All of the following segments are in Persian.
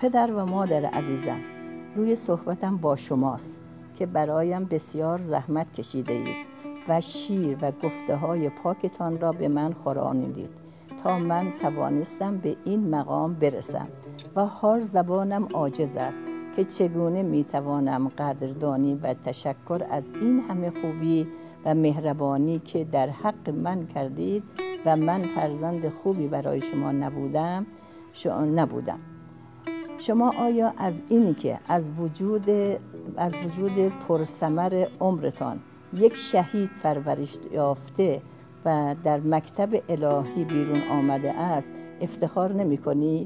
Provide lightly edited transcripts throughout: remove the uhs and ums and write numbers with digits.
پدر و مادر عزیزم، روی صحبتم با شماست که برایم بسیار زحمت کشیده اید و شیر و گفته های پاکتان را به من خورانیدید تا من توانستم به این مقام برسم و حال زبانم عاجز است که چگونه میتوانم قدردانی و تشکر از این همه خوبی و مهربانی که در حق من کردید و من فرزند خوبی برای شما نبودم. شما آیا از اینی که از وجود پرثمر عمرتان یک شهید پرورش یافته و در مکتب الهی بیرون آمده است افتخار نمی کنید؟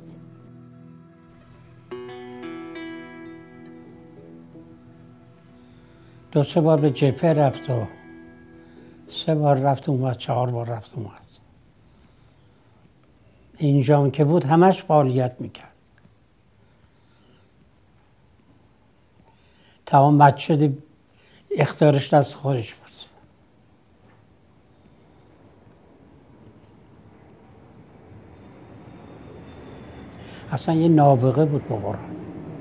دو سه بار به جبهه رفت و 3 بار رفت اومد، 4 بار رفت اومد. اینجا که بود همش فعالیت میکرد. تمام بچه اختیارش دست خودش بود. اصلا یه نابغه بود با قرآن.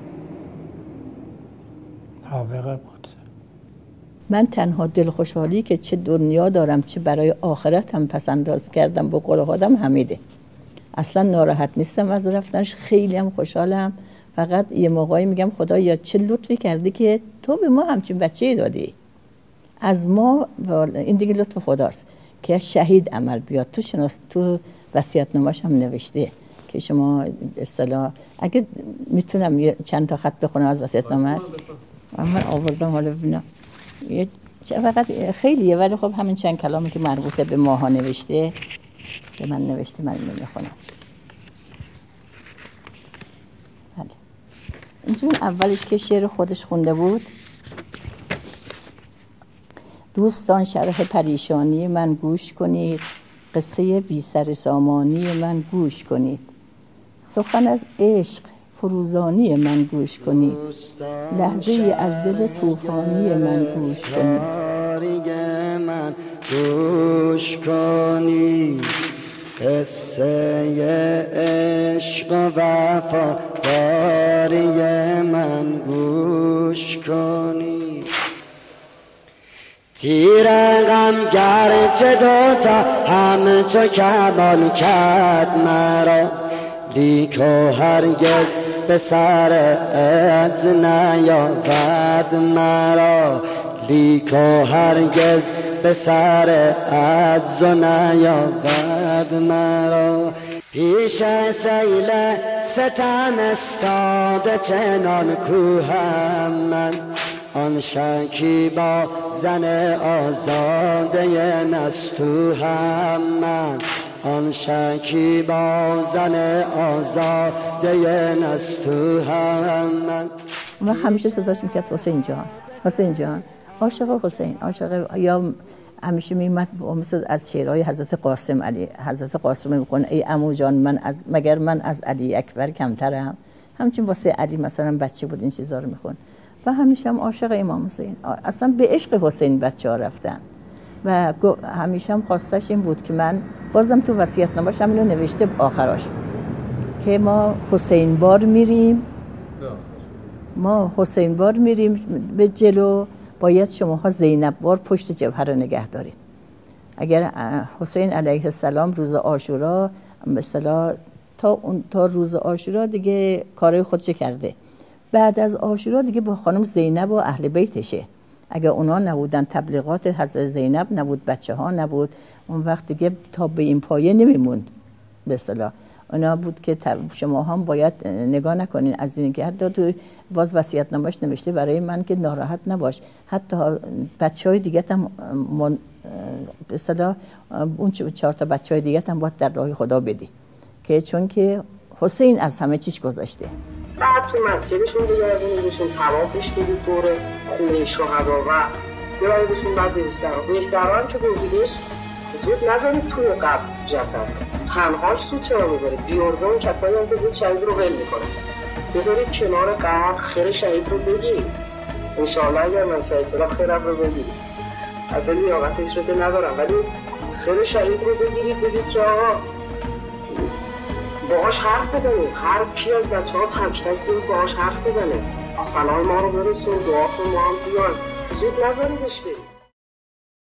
نابغه بود. من تنها دلخوشحالی که چه دنیا دارم چه برای آخرتم پسنداز کردم با قول خودم حمیده. اصلا ناراحت نیستم از رفتنش، خیلی هم خوشحالم. فقط یه موقعی میگم خدایا چه لطفی کردی که تو به ما همچین بچه‌ای دادی. از ما این دیگه لطف خداست که شهید عمل بیاد. تو وصیت‌نامه‌ش هم نوشته که شما اصطلاح اگه میتونم چند تا خط بخونم از وصیت‌نامه‌اش. من آوردم حالا ببینم. فقط خیلیه ولی خب همین چند کلامی که مربوطه به ماها نوشته به من نوشته، من نمیخونم. بله. اینجور اولش که شعر خودش خونده بود: دوستان شرح پریشانی من گوش کنید، قصه بی سر سامانی من گوش کنید، سخن از عشق فروزانی من گوش کنید، لحظه از دل طوفانی من گوش کنید. من گوش کنید، قصه عشق و وفاداری من گوش کنید. تیر غم گرچه دوتا همچو کمال کرد مرا، لیک و هرگز به سر عجز نیاورد مرا، لیک و هرگز به سر عجز نیاورد مرا. پیش سیل ستم استاده چنان کوهم من، آن شکیبا زن آزاده نستوهم من، آن شکیبا زن آزاده نستوهم من. من همیشه صداش میکرد حسین جان، حسین جان، عاشق حسین، عاشق. یا همیشه میمد مثل از شعرهای حضرت قاسم علی، حضرت قاسم میکنه ای عمو جان مگر من از علی اکبر کمترم. همچین واسه علی مثلا بچه بود این چیزا رو میخون و همیشه هم عاشق امام حسین، اصلا به عشق حسین بچه‌ها رفتن و همیشه هم خواستش این بود که من بازم تو وصیت‌نامه‌اش همینو نوشته آخراش که ما حسین بار میریم به جلو، باید شماها زینب وار پشت جبهه رو نگه دارید. اگر حسین علیه السلام روز عاشورا مثلا تا روز عاشورا دیگه کارهای خودش کرده، بعد از عاشورا دیگه با خانم زینب و اهل بیتشه. اگر اونا نبودن، تبلیغات حضرت زینب نبود، بچه ها نبود، اون وقت دیگه تا به این پایه نمیموند. به اصطلاح اونا بود که شما هم باید نگاه نکنین از این که حتی تو باز وصیت‌نامه‌اش نوشته برای من که ناراحت نباش، حتی بچهای دیگه هم به اصطلاح اون 4 تا بچهای دیگه هم باید در راه خدا بدی، که چون که حسین از همه چیز گذاشته. بعد تو مسجدشون بگردونیدشون، توافش بدید دور خونه شهدا و ببریدشون بعد بهشترها هم که بردیدش زود نذارید توی قبر جسد، تنهاش زود چرا بذارید؟ بیارزه اون کسایی هم که زود شهید رو ول میکنه، بذارید کنار قبر، خیر شهید رو بگیرید. انشاءالله اگر من شهید شدم خیرم رو بگیرید. اول لیاقتش رو که ندارم ولی خیر شهید رو بگیرید، بگید که آقا باهاش حرف بزنیم. هر کی از بچه ها تک تک بود باهاش حرف بزنه. سلام ما رو برسون، دعا کن ما هم بیان. زود نذاریدش بریم.